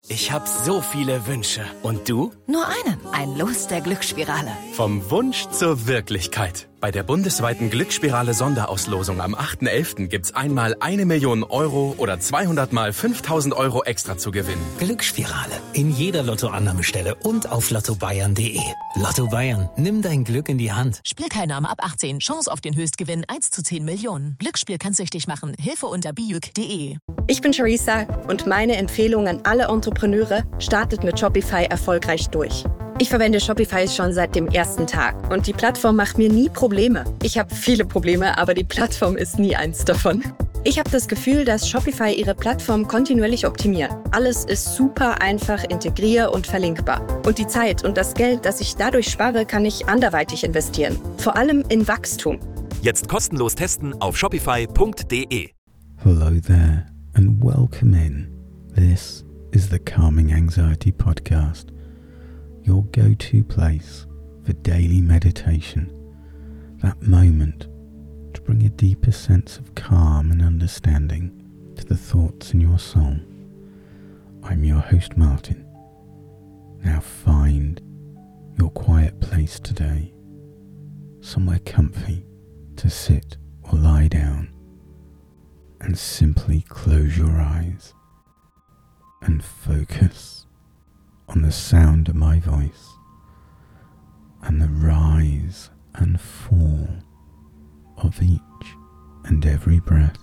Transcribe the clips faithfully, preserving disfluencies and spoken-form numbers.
Ich habe so viele Wünsche. Und du? Nur einen. Ein Los der Glücksspirale. Vom Wunsch zur Wirklichkeit. Bei der bundesweiten Glücksspirale-Sonderauslosung am achten elften gibt's einmal eine Million Euro oder zweihundert mal fünftausend Euro extra zu gewinnen. Glücksspirale. In jeder Lottoannahmestelle und auf lotto bayern punkt de. Lotto Bayern. Nimm dein Glück in die Hand. Spielteilnahme ab achtzehn. Chance auf den Höchstgewinn eins zu zehn Millionen. Glücksspiel kann süchtig machen. Hilfe unter bijuk punkt de. Ich bin Charissa und meine Empfehlung an alle Entrepreneure: startet mit Shopify erfolgreich durch. Ich verwende Shopify schon seit dem ersten Tag und die Plattform macht mir nie Probleme. Ich habe viele Probleme, aber die Plattform ist nie eins davon. Ich habe das Gefühl, dass Shopify ihre Plattform kontinuierlich optimiert. Alles ist super einfach integrier- und verlinkbar. Und die Zeit und das Geld, das ich dadurch spare, kann ich anderweitig investieren. Vor allem in Wachstum. Jetzt kostenlos testen auf shopify punkt de. Hello there and welcome in. This is the Calming Anxiety Podcast, your go-to place for daily meditation, that moment to bring a deeper sense of calm and understanding to the thoughts in your soul. I'm your host Martin. Now find your quiet place today, somewhere comfy to sit or lie down, and simply close your eyes and focus on the sound of my voice and the rise and fall of each and every breath.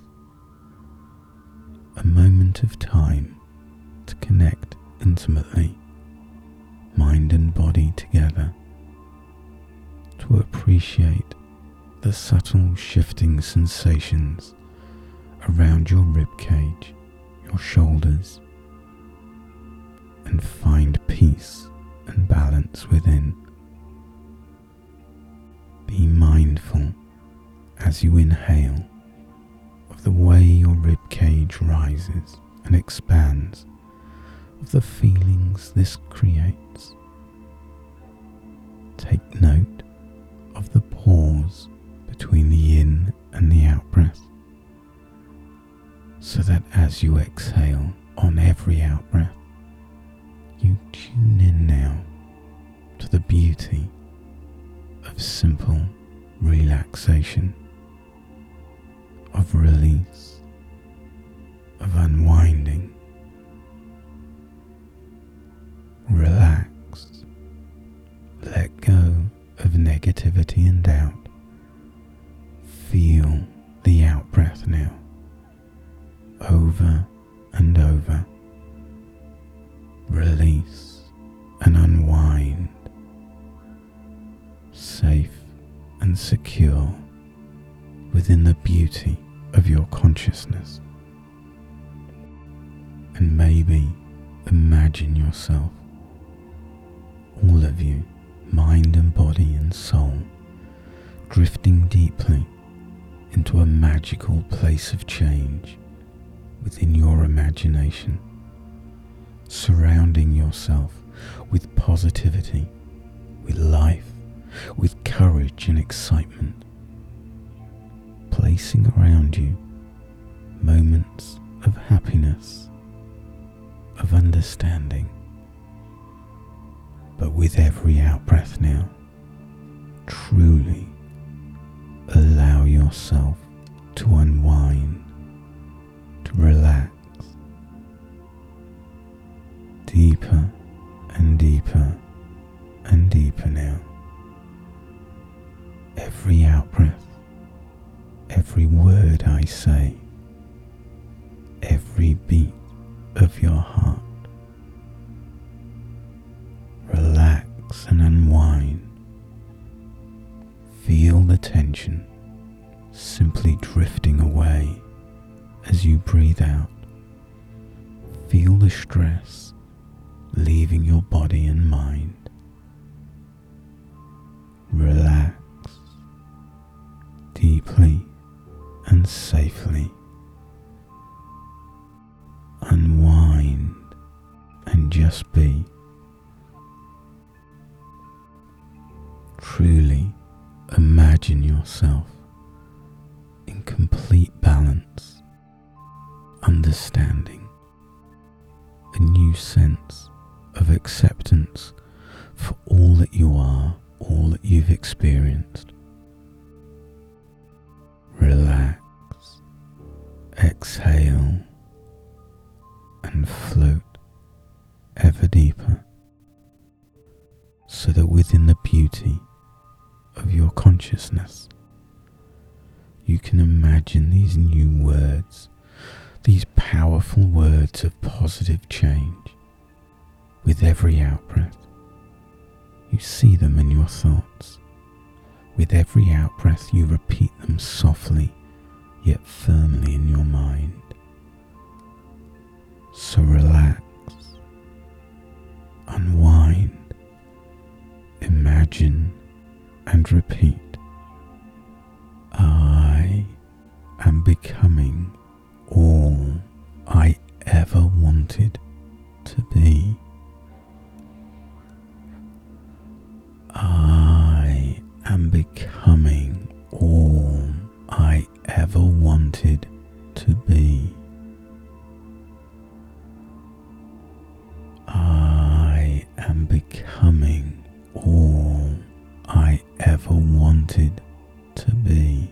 A moment of time to connect intimately, mind and body together, to appreciate the subtle shifting sensations around your ribcage, your shoulders, and find peace and balance within. Be mindful as you inhale of the way your ribcage rises and expands, of the feelings this creates. Take note of the pause between the in and the out breath, so that as you exhale on every out breath, you tune in now to the beauty of simple relaxation, of release, of unwinding. Relax. Let go of negativity and doubt. Feel the out breath now, over and over. Release and unwind, safe and secure within the beauty of your consciousness. And maybe imagine yourself, all of you, mind and body and soul, drifting deeply into a magical place of change within your imagination, surrounding yourself with positivity, with life, with courage and excitement, placing around you moments of happiness, of understanding. But with every out-breath now, truly allow yourself to unwind, to relax, deeper and deeper and deeper now. Every out-breath, every word I say, every beat of your heart. Relax and unwind. Feel the tension simply drifting away as you breathe out. Feel the stress leaving your body and mind. Relax deeply and safely. Unwind and just be. Truly imagine yourself in complete balance, understanding, a new sense of acceptance for all that you are, all that you've experienced. Relax, exhale, and float ever deeper, so that within the beauty of your consciousness, you can imagine these new words, these powerful words of positive change. With every out-breath, you see them in your thoughts. With every out-breath, you repeat them softly, yet firmly in your mind. So relax, unwind, imagine, and repeat. I am becoming all I ever wanted to be. I am becoming all I ever wanted to be. I am becoming all I ever wanted to be.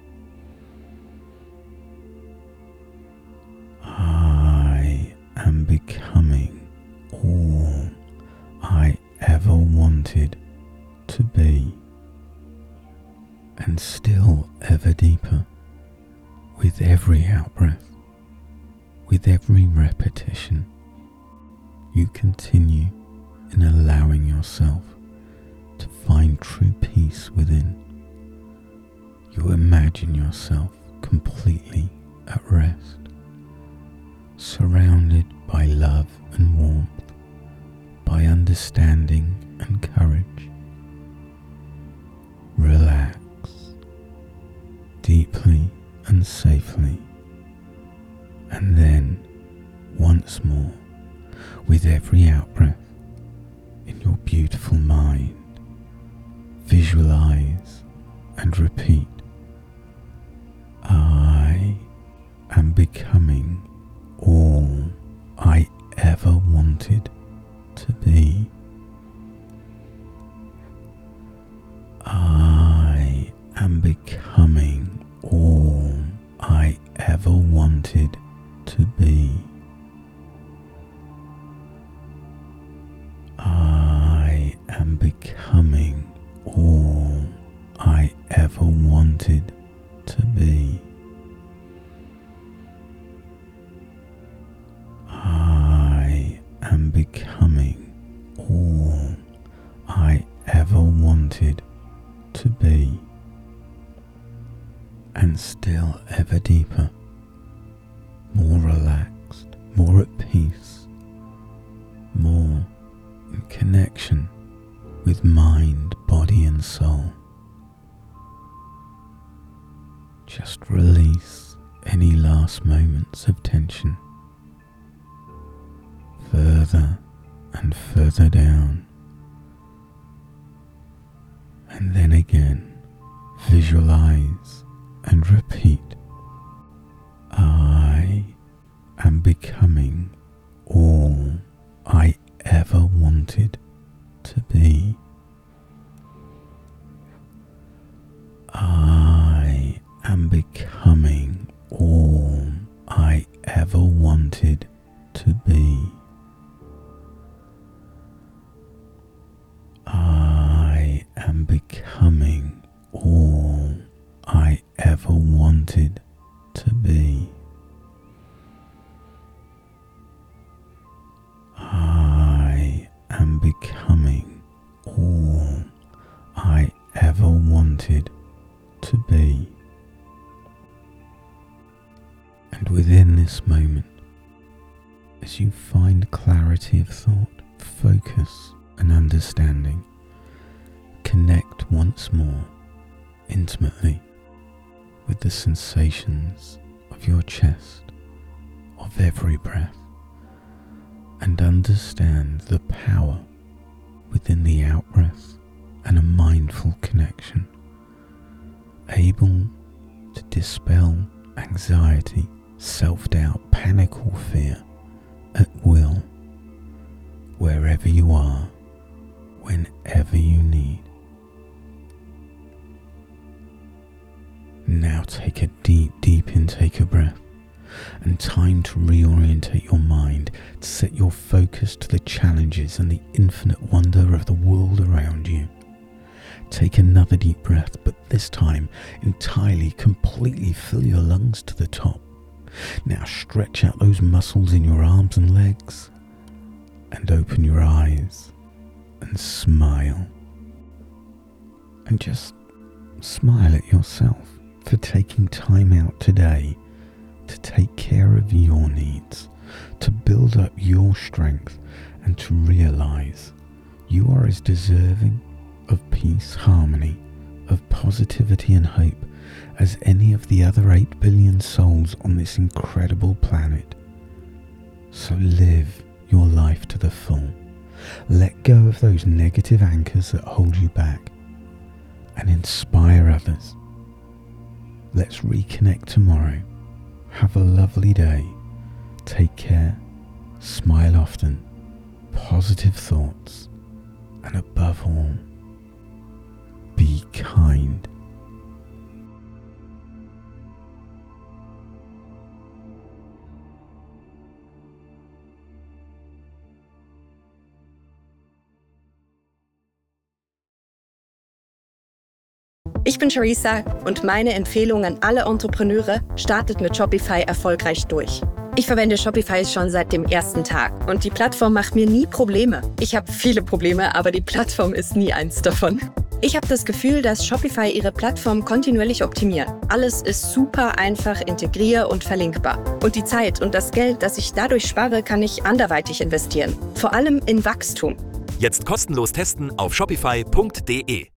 I am becoming all I ever wanted to be. And still ever deeper, with every out-breath, with every repetition, you continue in allowing yourself to find true peace within. You imagine yourself completely at rest, surrounded by love and warmth, by understanding and courage. Relax deeply and safely, and then once more, with every out-breath, in your beautiful mind, visualize and repeat, I am becoming all I ever wanted to be. I am becoming all I ever wanted to be. I am becoming all I ever wanted to be. I am becoming all I ever wanted to be. And still ever deeper, more relaxed, more at peace, more in connection with mind, body and soul. Just release any last moments of tension. Further and further down. And then again, visualize and repeat, I am becoming all I ever wanted to be. I am becoming all I ever wanted to be. I am becoming all I ever wanted to be. I am becoming all I ever wanted to be. And within this moment, as you find clarity of thought, focus and understanding, connect once more intimately with the sensations of your chest, of every breath, and understand the power within the out-breath and a mindful connection, able to dispel anxiety, self-doubt, panic or fear at will wherever you are, whenever you need. Now take a deep, deep intake of breath and time to reorientate your mind, to set your focus to the challenges and the infinite wonder of the world around you. Take another deep breath, but this time entirely, completely fill your lungs to the top. Now stretch out those muscles in your arms and legs and open your eyes and smile. And just smile at yourself for taking time out today to take care of your needs, to build up your strength, and to realize you are as deserving of peace, harmony, of positivity and hope as any of the other eight billion souls on this incredible planet. So live your life to the full. Let go of those negative anchors that hold you back and inspire others. Let's reconnect tomorrow. Have a lovely day. Take care. Smile often. Positive thoughts. And above all, be kind. Ich bin Charissa und meine Empfehlung an alle Entrepreneure: startet mit Shopify erfolgreich durch. Ich verwende Shopify schon seit dem ersten Tag und die Plattform macht mir nie Probleme. Ich habe viele Probleme, aber die Plattform ist nie eins davon. Ich habe das Gefühl, dass Shopify ihre Plattform kontinuierlich optimiert. Alles ist super einfach integrier- und verlinkbar. Und die Zeit und das Geld, das ich dadurch spare, kann ich anderweitig investieren. Vor allem in Wachstum. Jetzt kostenlos testen auf shopify punkt de.